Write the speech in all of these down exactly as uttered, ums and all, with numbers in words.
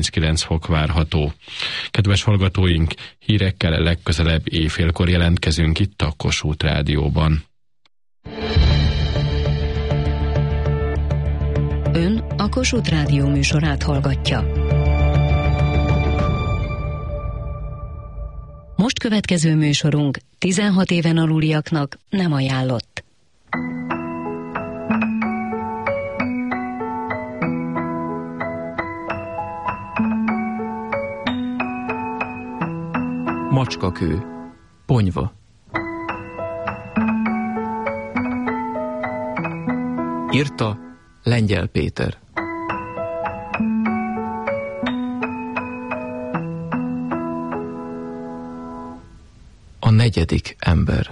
harminckilenc fok várható. Kedves hallgatóink, hírekkel legközelebb éjfélkor jelentkezünk itt a Kossuth Rádióban. Ön a Kossuth Rádió műsorát hallgatja. Most következő műsorunk tizenhat éven aluliaknak nem ajánlott. Macskakő, Ponyva. Írta Lengyel Péter. A negyedik ember.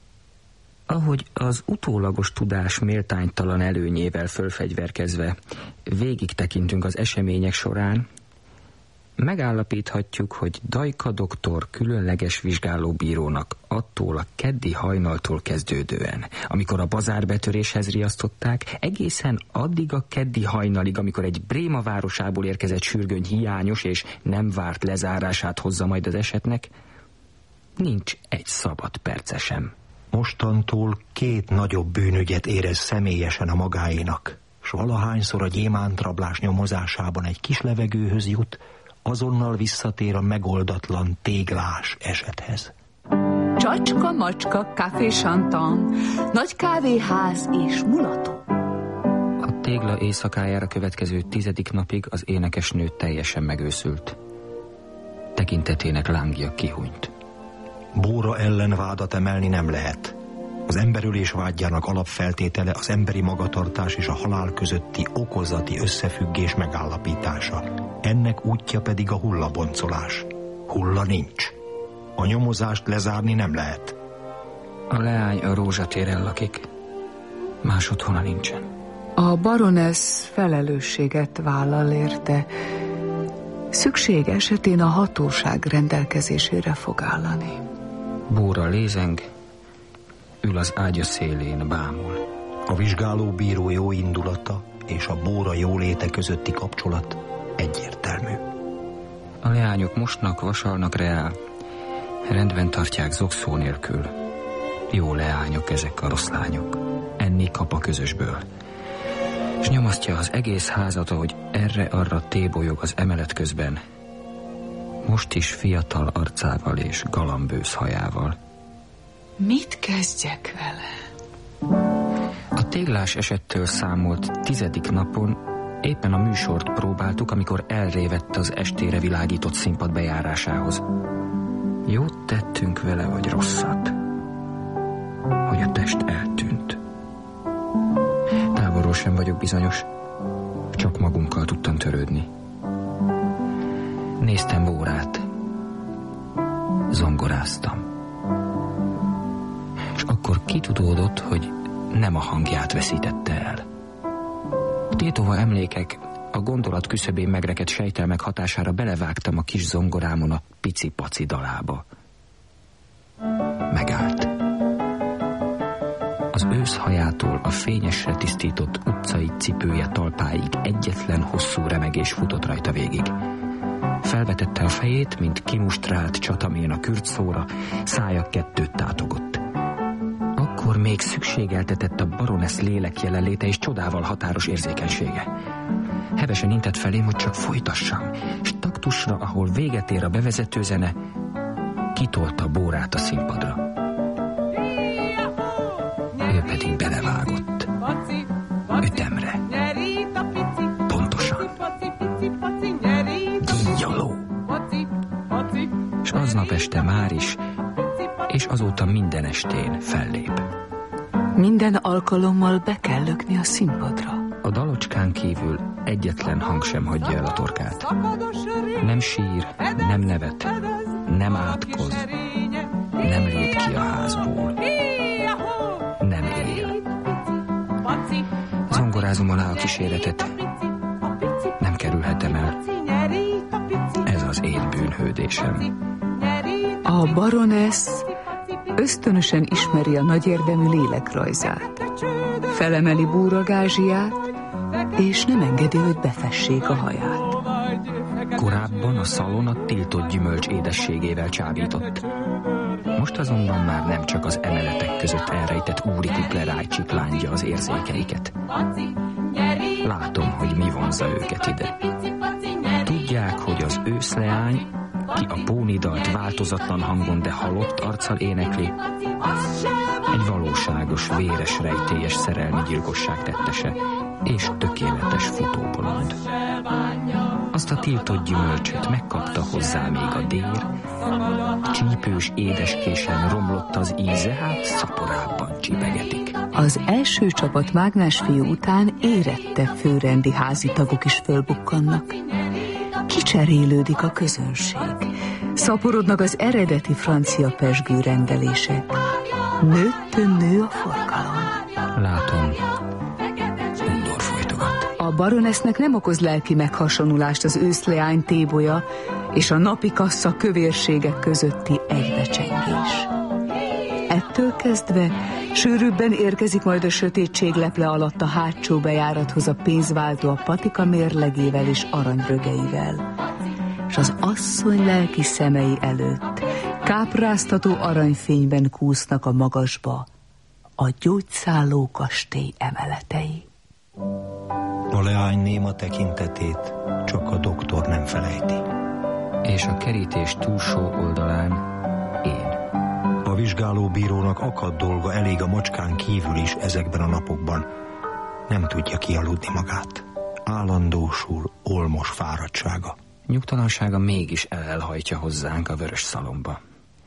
Ahogy az utólagos tudás méltánytalan előnyével fölfegyverkezve végig tekintünk az események során, megállapíthatjuk, hogy Dajka doktor különleges vizsgálóbírónak attól a keddi hajnaltól kezdődően, amikor a bazárbetöréshez riasztották, egészen addig a keddi hajnalig, amikor egy Bréma városából érkezett sürgöny hiányos és nem várt lezárását hozza majd az esetnek, nincs egy szabad perce sem. Mostantól két nagyobb bűnügyet érez személyesen a magáénak, s valahányszor a gyémántrablás nyomozásában egy kis levegőhöz jut, azonnal visszatér a megoldatlan téglás esethez. Csacska, macska, café chantant, nagy kávéház és mulató. A tégla éjszakájára következő tizedik napig az énekesnő teljesen megőszült. Tekintetének lángja kihunyt. Bóra ellen vádat emelni nem lehet. Az emberölés vágyának alapfeltétele az emberi magatartás és a halál közötti okozati összefüggés megállapítása. Ennek útja pedig a hullaboncolás. Hulla nincs. A nyomozást lezárni nem lehet. A leány a Rózsatéren lakik. Más otthona nincsen. A baronesz felelősséget vállal érte. Szükség esetén a hatóság rendelkezésére fog állani. Bóra lézeng, ül az ágya szélén, bámul. A vizsgálóbíró jó indulata és a Bóra jóléte közötti kapcsolat egyértelmű. A leányok mosnak, vasalnak reál, rendben tartják zokszó nélkül. Jó leányok ezek a rossz lányok. Enni kap a közösből. És nyomasztja az egész házat, ahogy erre-arra tébolyog az emelet közben. Most is fiatal arcával és galambősz hajával. Mit kezdjek vele? A téglás esettől számolt tizedik napon éppen a műsort próbáltuk, amikor elrévett az estére világított színpad bejárásához. Jót tettünk vele, vagy rosszat? Hogy a test eltűnt. Távolról sem vagyok bizonyos, csak magunkkal tudtam törődni. Néztem Bórát, zongoráztam. És akkor kitudódott, hogy nem a hangját veszítette el. Tétova emlékek, a gondolat küszöbén megrekedt sejtelmek hatására belevágtam a kis zongorámon a pici-paci dalába. Megállt. Az őszhajától a fényesre tisztított utcai cipője talpáig egyetlen hosszú remegés futott rajta végig. Felvetette a fejét, mint kimustrált csatamén a kürtszóra, szája kettőt tátogott. Akkor még szükségeltetett a baronesz lélek jelenléte és csodával határos érzékenysége. Hevesen intett felém, hogy csak folytassam, és taktusra, ahol véget ér a bevezető zene, kitolta Bórát a színpadra. Ő pedig belevágott. Ütemre. Pontosan. Gínyaló. És aznap este már is, és azóta minden estén fellép. Minden alkalommal be kell lökni a színpadra. A dalocskán kívül egyetlen hang sem hagyja el a torkát. Nem sír, nem nevet, nem átkoz, nem lép ki a házból. Nem él. Zongorázom alá a kíséretet. Nem kerülhetem el. Ez az én bűnhődésem. A baronesz ösztönösen ismeri a nagyérdemű lélekrajzát. Felemeli Bóra gázsiát, és nem engedi, hogy befessék a haját. Korábban a szalon a tiltott gyümölcs édességével csábított. Most azonban már nem csak az emeletek között elrejtett úri kupleráj csiplándja az érzékeiket. Látom, hogy mi vonzza őket ide. Tudják, hogy az őszleány, ki a pónidalt változatlan hangon, de halott arccal énekli, egy valóságos, véres, rejtélyes szerelmi gyilkosság tettese, és tökéletes futóbolond. Azt a tiltott gyümölcsöt megkapta hozzá még a dér, csípős édeskésen romlott az íze, hát szaporábban csipegetik. Az első csapat mágnás fiú után érettebb főrendi házi tagok is fölbukkannak. Kicserélődik a közönség. Szaporodnak az eredeti francia pezsgő rendelések. Nőttön nő a forgalom. Látom, undor folytogat. A baronesznek nem okoz lelki meghasonlulást az őszleány tébolya és a napi kassa kövérségek közötti egybecsengés. Ettől kezdve sűrűbben érkezik majd a sötétség leple alatt a hátsó bejárathoz a pénzváltó a patika mérlegével és aranyrögeivel, és az asszony lelki szemei előtt kápráztató aranyfényben kúsznak a magasba a gyógyszálló kastély emeletei. A leány néma tekintetét csak a doktor nem felejti. És a kerítés túlsó oldalán én. A vizsgálóbírónak akad dolga elég a macskán kívül is ezekben a napokban. Nem tudja kialudni magát. Állandósul olmos fáradtsága. Nyugtalansága mégis elhajtja hozzánk a vörös szalomba.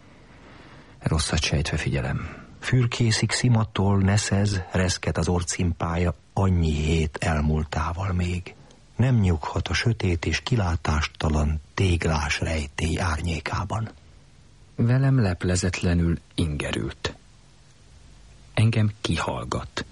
Rosszat sejtve figyelem. Fürkészik szimattól neszez, reszket az orcimpája annyi hét elmúltával még. Nem nyughat a sötét és kilátástalan téglás rejtély árnyékában. Velem leplezetlenül ingerült. Engem kihallgat.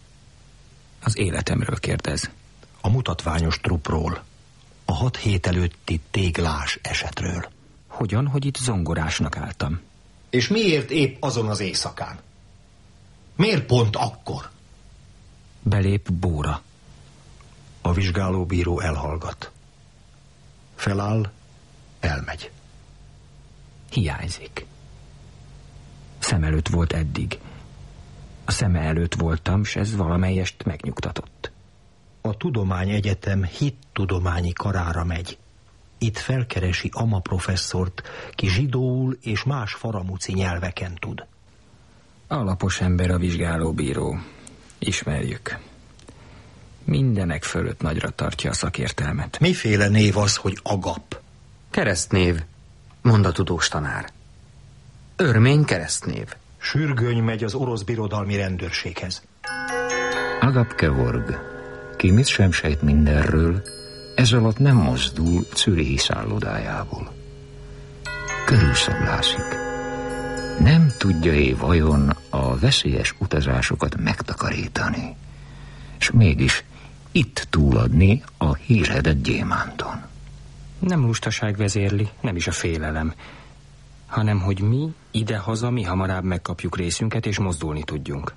Az életemről kérdez. A mutatványos trupról, a hat hét előtti téglás esetről. Hogyan, hogy itt zongorásnak álltam? És miért épp azon az éjszakán? Miért pont akkor? Belép Bóra. A vizsgálóbíró elhallgat. Feláll, elmegy. Hiányzik. Szem előtt volt eddig. A szeme előtt voltam, s ez valamelyest megnyugtatott. A Tudományegyetem hittudományi karára megy. Itt felkeresi Ama professzort, ki zsidóul és más faramuci nyelveken tud. Alapos ember a vizsgálóbíró. Ismerjük. Mindenek fölött nagyra tartja a szakértelmet. Miféle név az, hogy Agap? Keresztnév, mond a tudós tanár. Örmény keresztnév. Sürgöny megy az orosz birodalmi rendőrséghez. Agap Kevorg, ki mit sem sejt mindenről, ez alatt nem mozdul Zürichi szállodájából. Körülszaglászik. Nem tudja-e vajon a veszélyes utazásokat megtakarítani, és mégis itt túladni a hírhedett gyémánton. Nem lustaság vezérli, nem is a félelem, hanem hogy mi ide-haza mi hamarabb megkapjuk részünket és mozdulni tudjunk.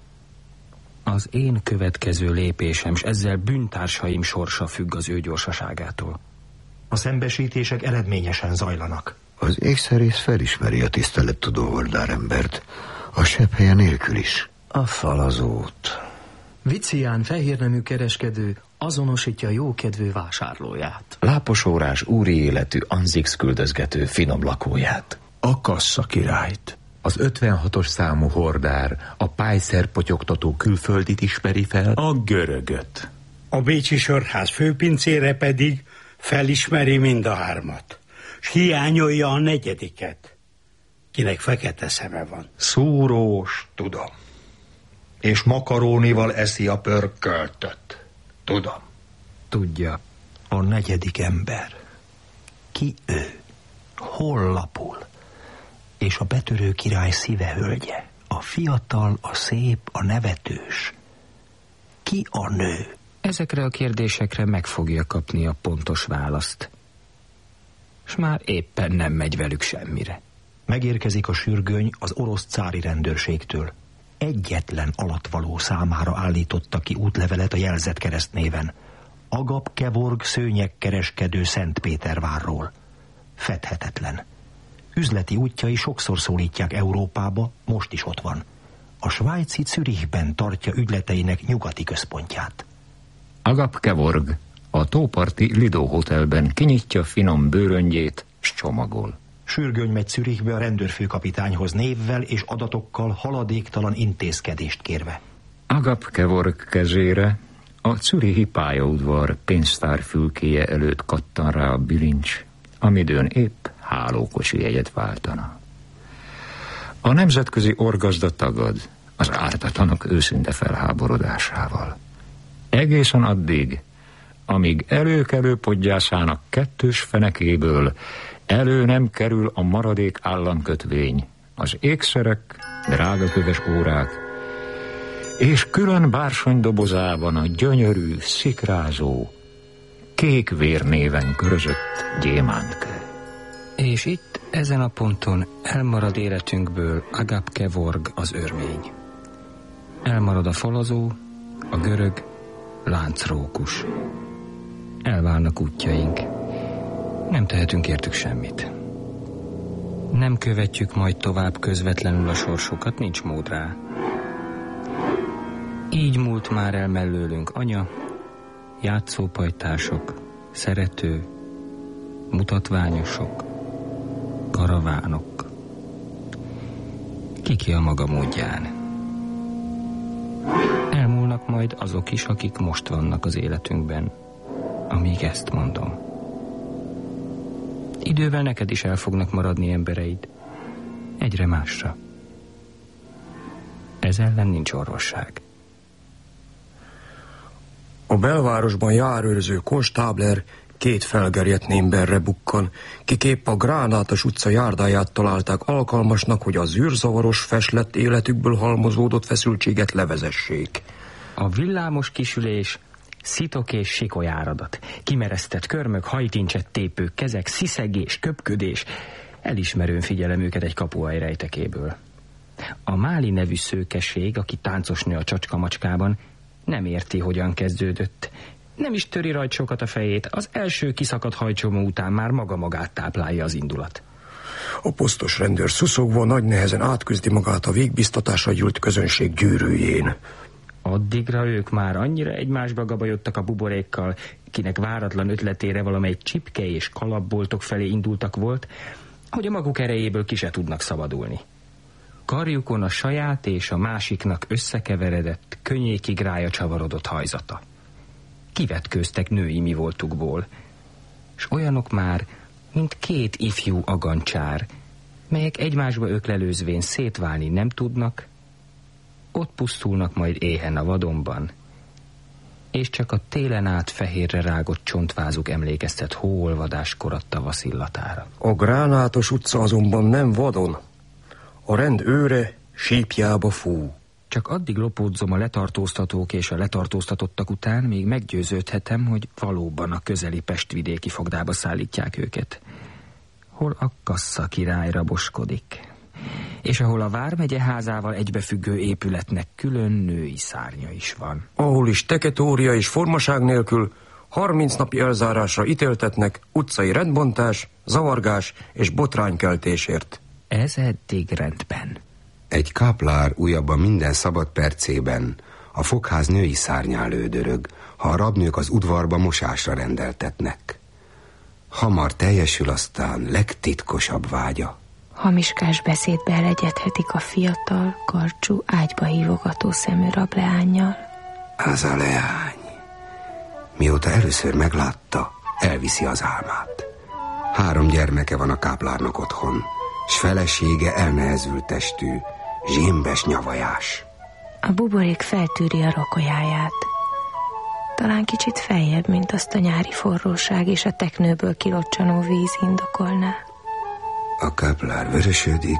Az én következő lépésem, s ezzel bűntársaim sorsa függ az ő gyorsaságától. A szembesítések eredményesen zajlanak. Az ékszerész felismeri a tisztelettudó holdárembert, a sebbhelye nélkül is. A falazót. Vicián fehérnemű kereskedő azonosítja jókedvű vásárlóját. Láposórás úri életű Anzix küldözgető finom lakóját. A kassa királyt. Az ötvenhatos számú hordár a pályszerpotyogtató külföldit ismeri fel. A görögöt. A bécsi sörház főpincére pedig felismeri mind a hármat, s hiányolja a negyediket, kinek fekete szeme van. Szúrós, tudom. És makarónival eszi a pörköltöt. Tudom. Tudja. A negyedik ember. Ki ő? Hol lapul? És a betörő király szíve hölgye. A fiatal, a szép, a nevetős. Ki a nő? Ezekre a kérdésekre meg fogja kapni a pontos választ. S már éppen nem megy velük semmire. Megérkezik a sürgöny az orosz cári rendőrségtől. Egyetlen alattvaló számára állította ki útlevelet a jelzett keresztnéven. Agap Kevorg szőnyegkereskedő Szentpétervárról. Fedhetetlen. Üzleti útjai sokszor szólítják Európába, most is ott van. A svájci Zürichben tartja ügyleteinek nyugati központját. Agap Kevorg a tóparti Lido Hotelben kinyitja finom bőröngyét, s csomagol. Sürgőny megy Zürichbe a rendőrfőkapitányhoz névvel és adatokkal, haladéktalan intézkedést kérve. Agap Kevorg kezére a zürichi pályaudvar pénztárfülkéje előtt kattan rá a bilincs, amidőn épp hálókocsi jegyet váltana. A nemzetközi orgazda tagad az ártatlanok őszinte felháborodásával. Egészen addig, amíg előkelő podgyászának kettős fenekéből elő nem kerül a maradék államkötvény, az ékszerek, drágaköves órák, és külön bársonydobozában a gyönyörű, szikrázó, kék vérnéven körözött gyémántkő. És itt, ezen a ponton elmarad életünkből Agap Kevorg az örmény. Elmarad a falazó, a görög, láncrókus. Elválnak útjaink. Nem tehetünk értük semmit. Nem követjük majd tovább közvetlenül a sorsukat, nincs mód rá. Így múlt már el mellőlünk anya, játszópajtások, szerető, mutatványosok, karavánok. Kiki a maga módján. Elmúlnak majd azok is, akik most vannak az életünkben, amíg ezt mondom. Idővel neked is el fognak maradni embereid, egyre másra. Ez ellen nincs orvosság. A belvárosban járőrző konstábler két felgerjedt némberre bukkan, kiképp a Gránátos utca járdáját találták alkalmasnak, hogy az űrzavaros feslett életükből halmozódott feszültséget levezessék. A villámos kisülés, szitok és sikolyáradat, kimeresztett körmök, hajtincset tépők, kezek, sziszegés, köpködés, elismerőn figyelem őket egy kapuaj rejtekéből. A Máli nevű szőkeség, aki táncosnő a Csacskamacskában, nem érti, hogyan kezdődött. Nem is töri rajt sokat a fejét, az első kiszakadt hajcsomó után már maga magát táplálja az indulat. A posztos rendőr szuszogva nagy nehezen átküzdi magát a végbiztatásra gyűlt közönség gyűrűjén. Addigra ők már annyira egymásba gabajodtak a buborékkal, kinek váratlan ötletére valamely csipke és kalapboltok felé indultak volt, hogy a maguk erejéből ki se tudnak szabadulni. Karjukon a saját és a másiknak összekeveredett, könnyékig rája csavarodott hajzata. Kivetkőztek női mi voltukból, s olyanok már, mint két ifjú agancsár, melyek egymásba öklelőzvén szétválni nem tudnak, ott pusztulnak majd éhen a vadonban, és csak a télen át fehérre rágott csontvázuk emlékeztet hóolvadás korat tavasz illatára. A Gránátos utca azonban nem vadon. A rend őre sípjába fú. Csak addig lopódzom a letartóztatók és a letartóztatottak után, még meggyőződhetem, hogy valóban a közeli pestvidéki fogdába szállítják őket. Hol a Kassa király raboskodik, és ahol a vármegye házával egybefüggő épületnek külön női szárnya is van. Ahol is teketória és formaság nélkül harminc napi elzárásra ítéltetnek utcai rendbontás, zavargás és botránykeltésért. Ez eddig rendben. Egy káplár újabban minden szabad percében a fogház női szárnyán lődörög, ha a rabnők az udvarba mosásra rendeltetnek. Hamar teljesül aztán legtitkosabb vágya. Hamiskás beszédbe elegyedhetik a fiatal, karcsú, ágyba hívogató szemű rableánnyal. Az a leány. Mióta először meglátta, elviszi az álmát. Három gyermeke van a káplárnak otthon, s felesége elnehezült testű, zsémbes nyavajás. A buborék feltűri a rokolyáját. Talán kicsit feljebb, mint azt a nyári forróság és a teknőből kilocsanó víz indokolná. A káplár vörösödik,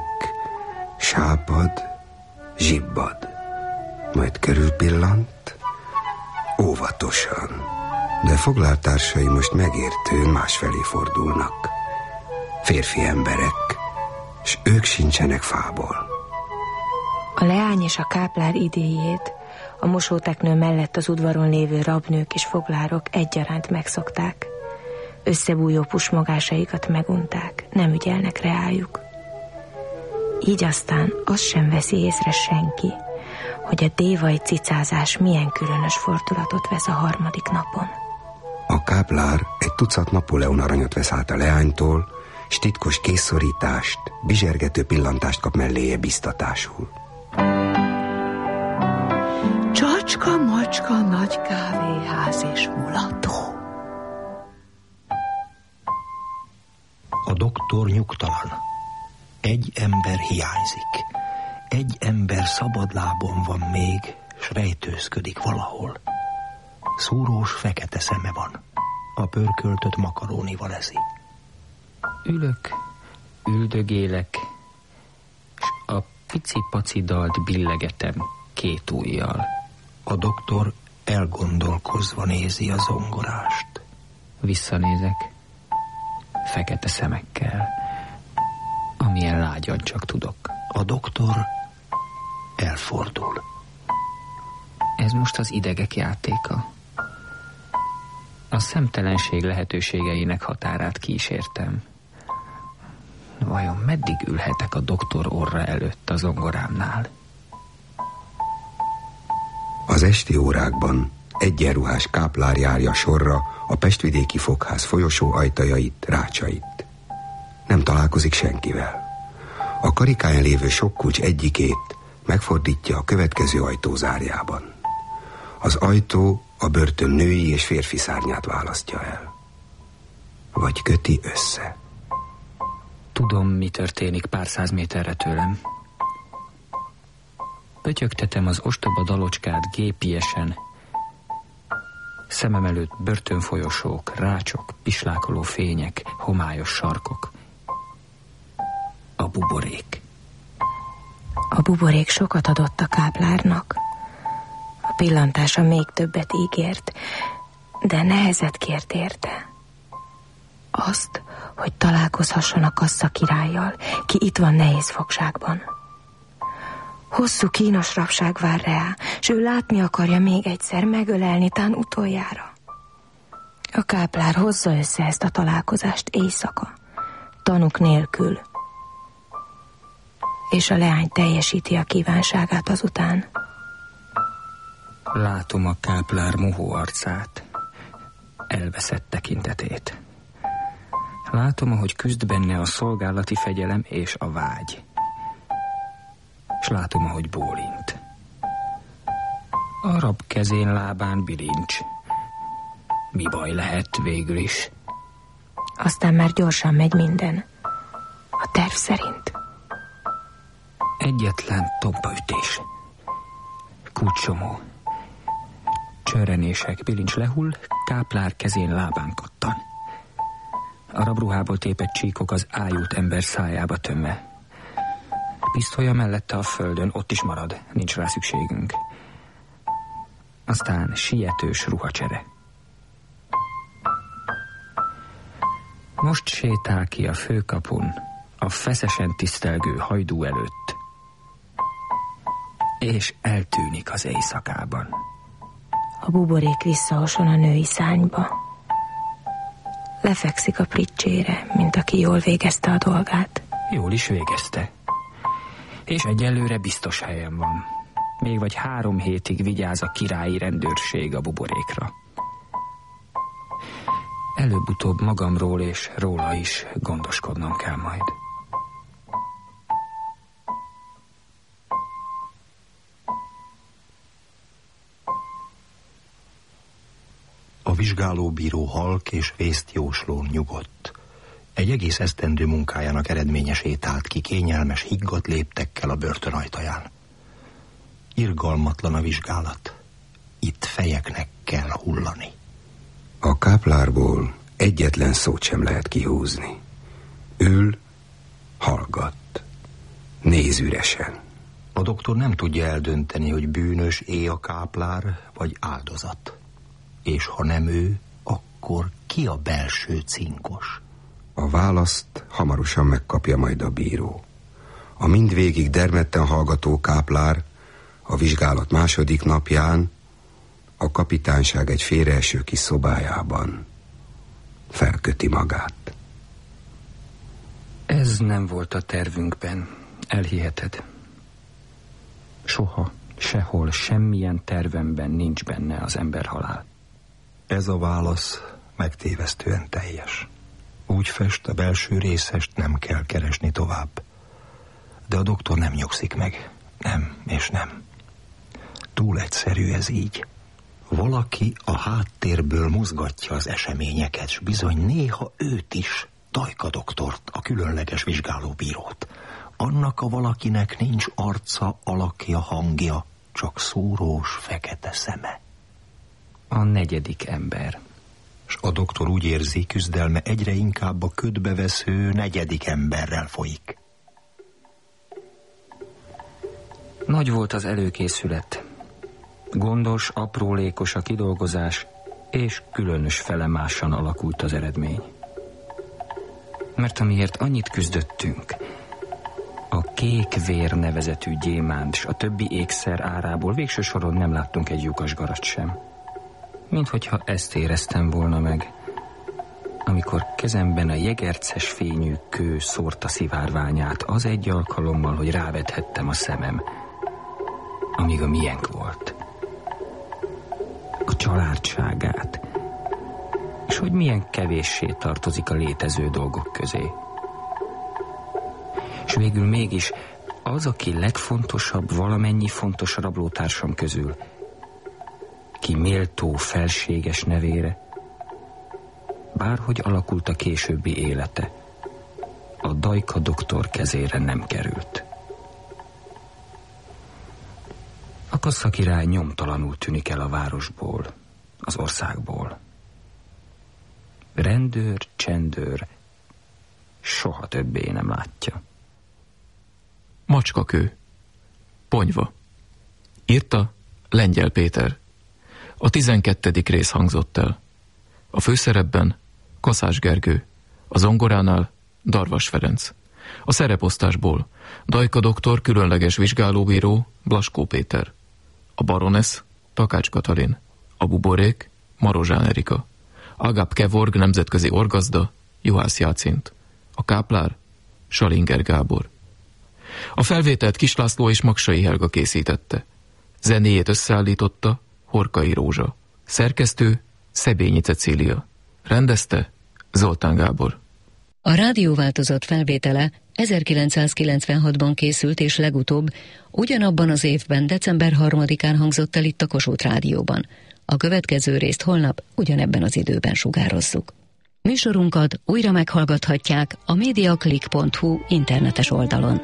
sápad, zsibbad, majd körülpillant, óvatosan. De foglaltársai most megértően másfelé fordulnak. Férfi emberek, s ők sincsenek fából. A leány és a káplár idéjét A mosóteknő mellett az udvaron lévő rabnők és foglárok egyaránt megszokták. Összebújó pusmogásaikat megunták, nem ügyelnek reájuk. Így aztán azt sem veszi észre senki, hogy a dévai cicázás milyen különös fordulatot vesz a harmadik napon. A káplár egy tucat Napóleon aranyat vesz át a leánytól, s titkos készszorítást, bizsergető pillantást kap melléje biztatásul. Csacska, macska, nagy kávéház és mulató. A doktor nyugtalan. Egy ember hiányzik. Egy ember szabadlábon van még, s rejtőzködik valahol. Szúrós fekete szeme van. A pörköltöt makarónival eszi. Ülök, üldögélek, s a pici-paci dalt billegetem két ujjal. A doktor elgondolkozva nézi a zongorást. Visszanézek, fekete szemekkel, amilyen lágyan csak tudok. A doktor elfordul. Ez most az idegek játéka. A szemtelenség lehetőségeinek határát kísértem. Vajon meddig ülhetek a doktor orra előtt a zongorámnál? Az esti órákban egyenruhás káplár járja sorra a pestvidéki fogház folyosó ajtajait, rácsait. Nem találkozik senkivel. A karikáján lévő sok kulcs egyikét megfordítja a következő ajtó zárjában. Az ajtó a börtön női és férfi szárnyát választja el. Vagy köti össze. Tudom, mi történik pár száz méterre tőlem. Pötyögtetem az ostoba dalocskát gépiesen. Szemem előtt börtönfolyosók, rácsok, pislákoló fények, homályos sarkok. A buborék. A buborék sokat adott a káplárnak. A pillantása még többet ígért, de nehezet kért érte. Azt, hogy találkozhasson a kassza királlyal, ki itt van nehéz fogságban. Hosszú kínos rabság vár rá, s ő látni akarja még egyszer, megölelni, tán utoljára. A káplár hozza össze ezt a találkozást éjszaka, tanúk nélkül, és a leány teljesíti a kívánságát azután. Látom a káplár mohó arcát, elveszett tekintetét. Látom, ahogy küzd benne a szolgálati fegyelem és a vágy. És látom, ahogy bólint. A rab kezén, lábán bilincs. Mi baj lehet végül is? Aztán már gyorsan megy minden. A terv szerint. Egyetlen tompaütés. Kulcsomó. Csörrenések, bilincs lehull, káplár kezén, lábán kattan. A rabruhából tépett csíkok az ájult ember szájába tömve. Pisztolya mellette a földön, ott is marad, nincs rá szükségünk. Aztán sietős ruhacsere. Most sétál ki a főkapun, a feszesen tisztelgő hajdú előtt, és eltűnik az éjszakában. A buborék visszaoson a női szányba. Lefekszik a pricsére, mint aki jól végezte a dolgát. Jól is végezte. És egyelőre biztos helyen van. Még vagy három hétig vigyáz a királyi rendőrség a buborékra. Előbb-utóbb magamról és róla is gondoskodnom kell majd. A vizsgálóbíró halk és vészt jóslón nyugodt. Egy egész esztendő munkájának eredménye sétált ki kényelmes, higgadt léptekkel a börtön ajtaján. Irgalmatlan a vizsgálat. Itt fejeknek kell hullani. A káplárból egyetlen szót sem lehet kihúzni. Ül, hallgat, néz üresen. A doktor nem tudja eldönteni, hogy bűnös é a káplár, vagy áldozat. És ha nem ő, akkor ki a belső cinkos? A választ hamarosan megkapja majd a bíró. A mindvégig dermedten hallgató káplár A vizsgálat második napján a kapitányság egy félreeső kis szobájában felköti magát. Ez nem volt a tervünkben, elhiheted. Soha, sehol, semmilyen tervemben nincs benne az emberhalál. Ez a válasz megtévesztően teljes. Úgy fest, a belső részest nem kell keresni tovább. De a doktor nem nyugszik meg. Nem, és nem. Túl egyszerű ez így. Valaki a háttérből mozgatja az eseményeket, s bizony néha őt is, Dajka doktort, a különleges vizsgálóbírót. Annak a valakinek nincs arca, alakja, hangja, csak szúrós, fekete szeme. A negyedik ember. S a doktor úgy érzi, küzdelme egyre inkább a ködbevesző negyedik emberrel folyik. Nagy volt az előkészület. Gondos, aprólékos a kidolgozás, és különös felemásan alakult az eredmény. Mert amiért annyit küzdöttünk, a kék vér nevezetű gyémánt s a többi ékszer árából végső soron nem láttunk egy lyukasgarat sem. Minthogyha ezt éreztem volna meg, amikor kezemben a jegerces fényű kő szórta szivárványát az egy alkalommal, hogy rávethettem a szemem, amíg a miénk volt. A családságát, és hogy milyen kevéssé tartozik a létező dolgok közé. És végül mégis az, aki legfontosabb valamennyi fontos rablótársam közül, ki méltó felséges nevére, bárhogy alakult a későbbi élete, a Dajka doktor kezére nem került. A kasszakirály nyomtalanul tűnik el a városból, az országból. Rendőr, csendőr soha többé nem látja. Macskakő. Ponyva. Írta Lengyel Péter. A tizenkettedik rész hangzott el. A főszerepben Kaszás Gergő, a zongoránál Darvas Ferenc. A szereposztásból Dajka doktor különleges vizsgálóbíró Blaskó Péter. A baronesz Takács Katalin. A buborék Marozsán Erika. Agap Kevorg nemzetközi orgazda Juhász Jácint. A káplár Salinger Gábor. A felvételt Kis László és Magsai Helga készítette. Zenéjét összeállította Horkai Rózsa. Szerkesztő Szebényi Cecília. Rendezte Zoltán Gábor. A rádióváltozat felvétele ezerkilencszázkilencvenhatban készült, és legutóbb ugyanabban az évben, december harmadikán hangzott el itt a Kossuth Rádióban. A következő részt holnap ugyanebben az időben sugározzuk. Műsorunkat újra meghallgathatják a mediaclick pont hu internetes oldalon.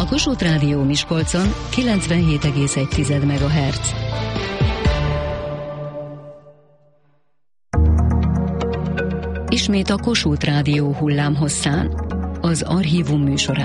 Kossuth Rádió Miskolcon kilencvenhét egész egy megahertz. Ismét a Kossuth Rádió hullámhosszán, az Archívum műsorában.